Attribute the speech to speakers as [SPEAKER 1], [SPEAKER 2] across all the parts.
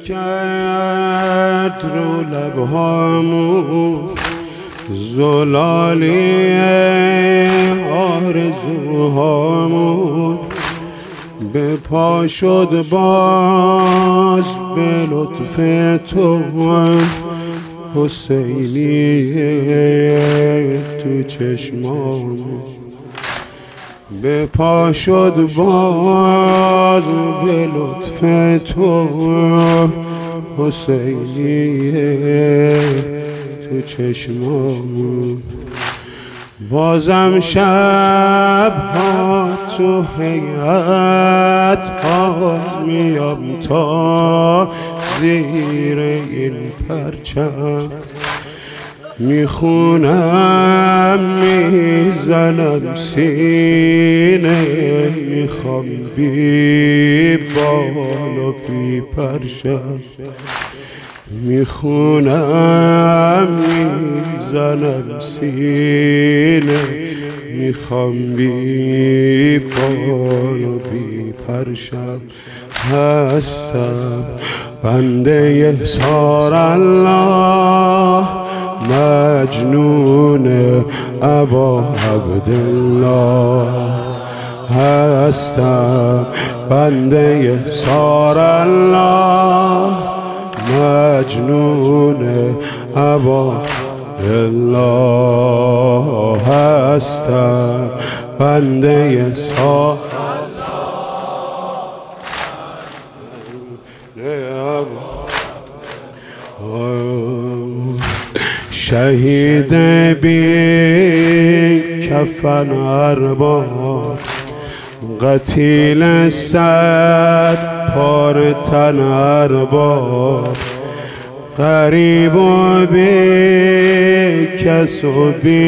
[SPEAKER 1] کرد رو لبهامون زلالی آرزوهامون، به پا شد باز به لطف تو حسینی تو چشمامون، به پا شد باز به لطف تو حسینی تو چشمامون. بازم شبها تو هیئت ها میام تا زیر این پرچم، میخونم میزنم سینه، میخوام بی بال و بی پرچم، میخونم میزنم سینه، میخوام بی بال و بی پرچم. هستم بنده یسار الله، مجنون ابا عبدالله. هستم بنده یسار الله، مجنون ابا الله. هستم بنده یسار شهید بی کفن ارباب، قتیل صد پار تن ارباب، غریب و بی کس و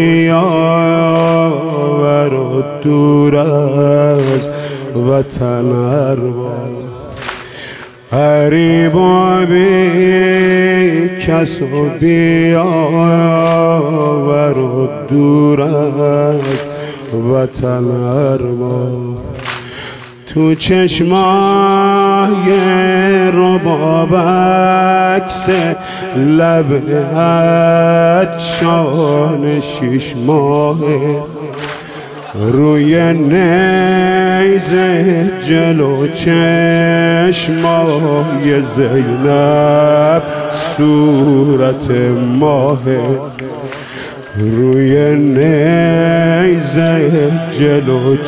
[SPEAKER 1] بیاور و دور از وطن ارباب، غریب و بی کس و بیاور و دور از وطن ارباب. تو چشمای رباب عکس لب عطشان 6 ماهه، روی نیزه جلو چشمای زینب صورت ماهه، روی نیزه جلو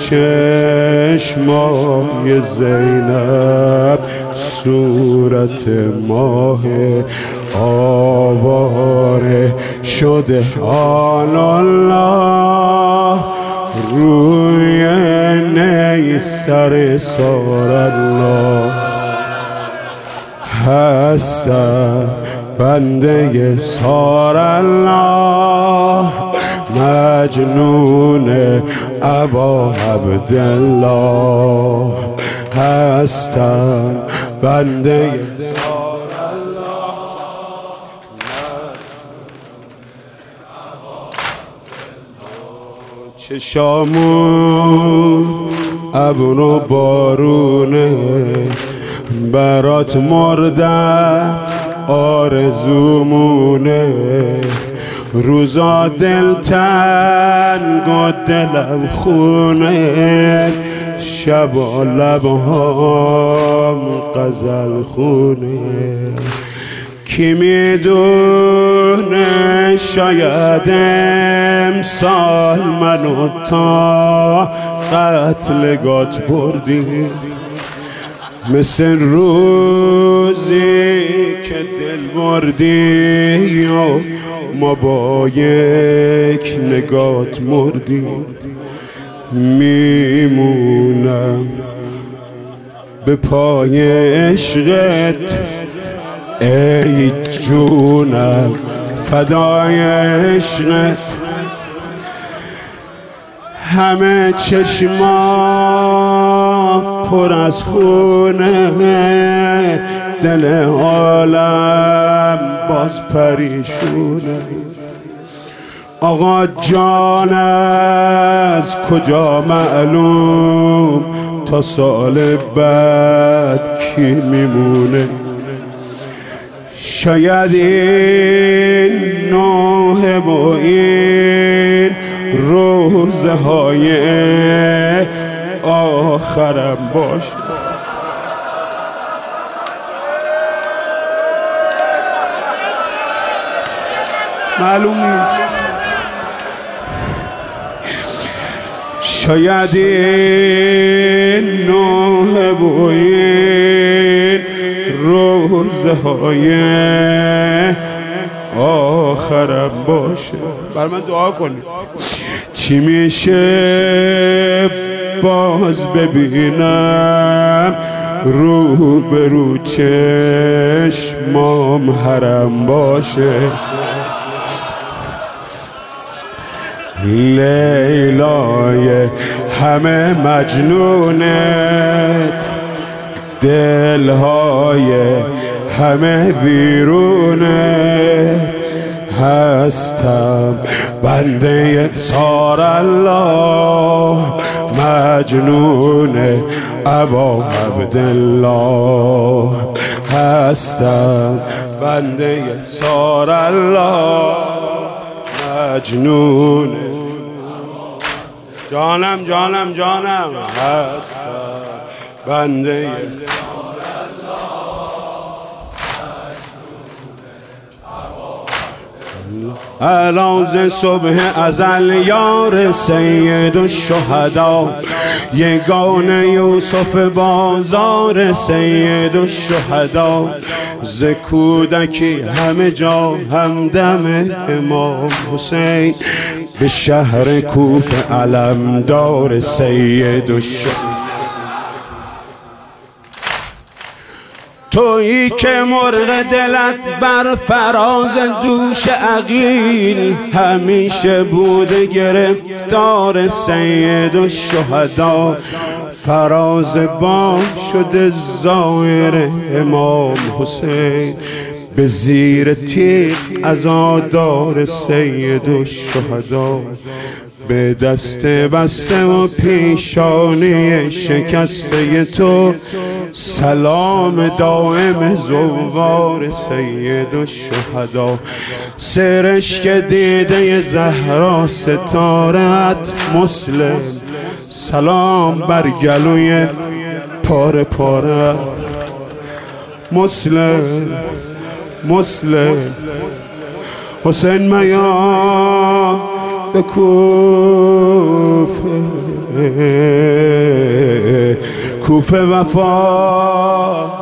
[SPEAKER 1] چشمای زینب صورت ماهه. آواره شده آل الله، روی نیسر سار الله. هستم بنده یسار الله، مجنون ابا عبدالله. هستم بنده یسار الله، چشامون ابر و بارونه، برات مردم آرزومونه، روزا دلتنگ و دلم خونه، شبا لبهام غزل خونه. کی میدونه شاید امسال منو تا قتلگات بردی، مثل روزی که دل بردی و ما با یک نگات مردیم. میمونم به پای عشقت ای جونم، فدای عشقت. همه چشما پر از خونه، دل عالم باز پریشونه. آقا جان از کجا معلوم، تا سال بعد کی میمونه؟ شاید این نوحه و این روزه های آخرم باشه. معلوم نیست. شاید این نوحه و این روزه های آخرم باشه. بر من دعا کنید. چی میشه باز ببینم رو به رو چشمام حرم باشه. لیلای همه مجنونت، دلهای همه ویرونت، هستم بنده سار الله، مجنون ابا عبدالله، هستم بنده سار الله، مجنون جانم جانم جانم، هستم بنده علاوه صبح ازل یار سید الشهدا، یگان یوسف بازار سید الشهدا، ز کودکی همه جا همدم امام حسین، به شهر کوفه علمدار سید الشهدا. تویی که مرغ دلت بر فراز دوش عقیل، همیشه بوده گرفتار سید الشهدا، فراز بام شده زائر امام حسین، به زیر تیغ عزادار سید الشهدا، به دست بسته و پیشانی شکسته تو، سلام دائم زوار سید الشهدا. سرشک دیده زهرا ستارت مسلم، سلام بر گلوی پاره پاره مسلم. مسلم حسین میا به کوفه، کوفه وفا